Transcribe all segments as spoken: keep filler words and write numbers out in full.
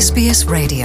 S B S Radio.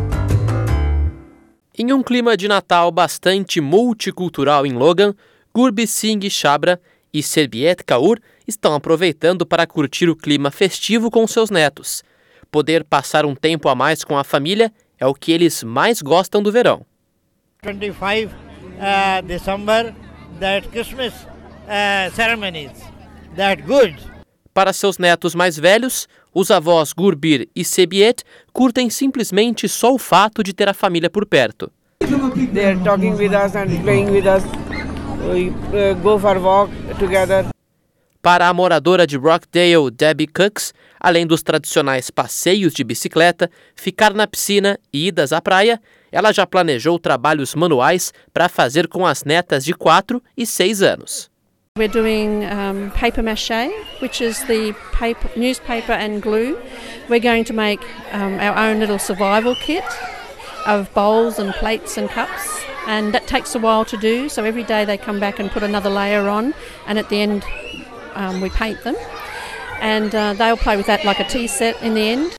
Em um clima de Natal bastante multicultural em Logan, Gurbir Singh Chhabra e Sarbiet Kaur estão aproveitando para curtir o clima festivo com seus netos. Poder passar um tempo a mais com a família é o que eles mais gostam do verão. twenty-five uh, December, that Christmas uh, ceremonies, that good. Para seus netos mais velhos, os avós Gurbir e Sarbiet curtem simplesmente só o fato de ter a família por perto. They are talking with us and playing with us. We uh, go for a walk together. Para a moradora de Rockdale, Debbie Cooks, além dos tradicionais passeios de bicicleta, ficar na piscina e idas à praia, ela já planejou trabalhos manuais para fazer com as netas de quatro e seis anos. We're doing um, paper mache, which is the paper, newspaper and glue. We're going to make um, our own little survival kit of bowls and plates and cups, and that takes a while to do, so every day they come back and put another layer on, and at the end um, we paint them, and uh, they'll play with that like a tea set in the end.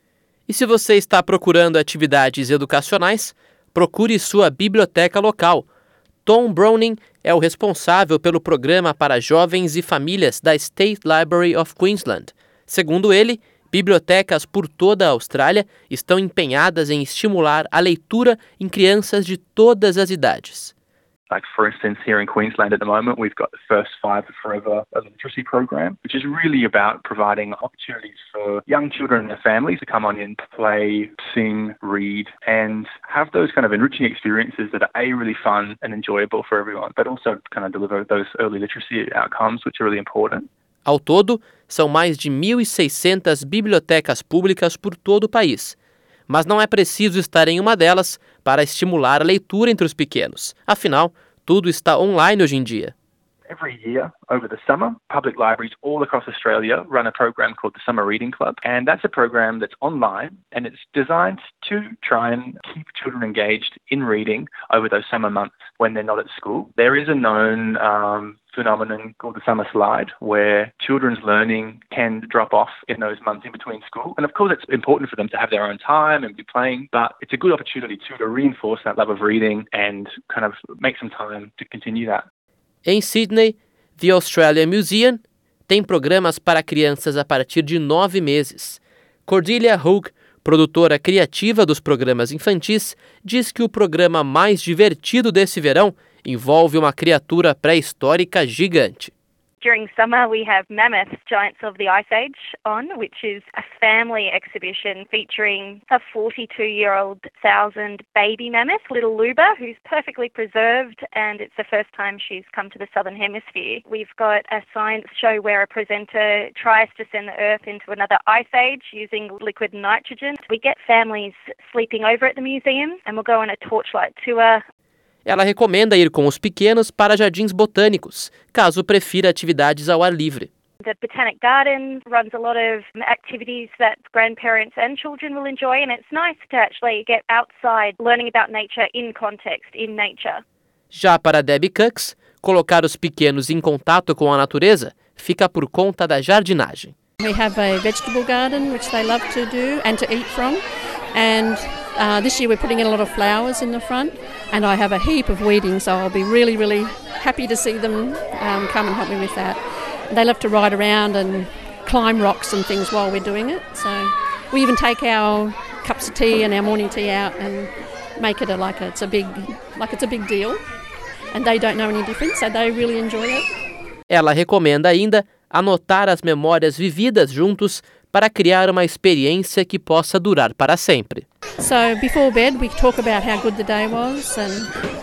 E se você está procurando atividades educacionais, procure sua biblioteca local. Tom Browning é o responsável pelo programa para jovens e famílias da State Library of Queensland. Segundo ele, bibliotecas por toda a Austrália estão empenhadas em estimular a leitura em crianças de todas as idades. Like, for instance, here in Queensland at the moment, we've got the First Five Forever literacy program, which is really about providing opportunities for young children and their families to come on in, play, sing, read, and have those kind of enriching experiences that are A, really fun and enjoyable for everyone, but also kind of deliver those early literacy outcomes, which are really important. Ao todo, são mais de mil e seiscentas bibliotecas públicas por todo o país. Mas não é preciso estar em uma delas para estimular a leitura entre os pequenos. Afinal, tudo está online hoje em dia. Every year, over the summer, public libraries all across Australia run a program called the Summer Reading Club. And that's a program that's online, and it's designed to try and keep children engaged in reading over those summer months when they're not at school. There is a known um, phenomenon called the summer slide, where children's learning can drop off in those months in between school. And of course, it's important for them to have their own time and be playing, but it's a good opportunity too to reinforce that love of reading and kind of make some time to continue that. Em Sydney, The Australian Museum tem programas para crianças a partir de nove meses. Cordelia Hogue, produtora criativa dos programas infantis, diz que o programa mais divertido desse verão envolve uma criatura pré-histórica gigante. During summer, we have Mammoths, Giants of the Ice Age on, which is a family exhibition featuring a forty-two-year-old thousand baby mammoth, little Luba, who's perfectly preserved, and it's the first time she's come to the Southern Hemisphere. We've got a science show where a presenter tries to send the Earth into another ice age using liquid nitrogen. We get families sleeping over at the museum, and we'll go on a torchlight tour. Ela recomenda ir com os pequenos para jardins botânicos, caso prefira atividades ao ar livre. The Botanic Garden runs a lot of activities that grandparents and children will enjoy, and it's nice to actually get outside, learning about nature in context, in nature. Já para Debbie Cooks, colocar os pequenos em contato com a natureza fica por conta da jardinagem. We have a vegetable garden which they love to do and to eat from, and uh, this year we're putting in a lot of flowers in the front, and I have a heap of weeding, so I'll be really, really happy to see them um, come and help me with that. They love to ride around and climb rocks and things while we're doing it, so we even take our cups of tea and our morning tea out and make it a, like a, it's a big like it's a big deal, and they don't know any difference, so they really enjoy it. Ela recomenda ainda anotar as memórias vividas juntos para criar uma experiência que possa durar para sempre. So before bed we talk about how good the day was and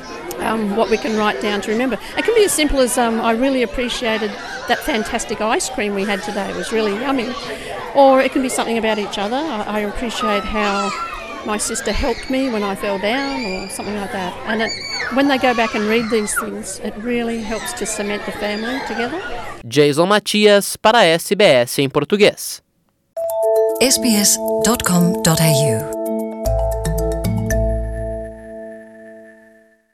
um, what we can write down to remember. It can be as simple as um, I really appreciated that fantastic ice cream we had today. It was really yummy. Or it can be something about each other. I, I appreciate how my sister helped me when I fell down or something like that. And it, when they go back and read these things, it really helps to cement the family together. Jason Matias para S B S em português. S B S dot com dot A U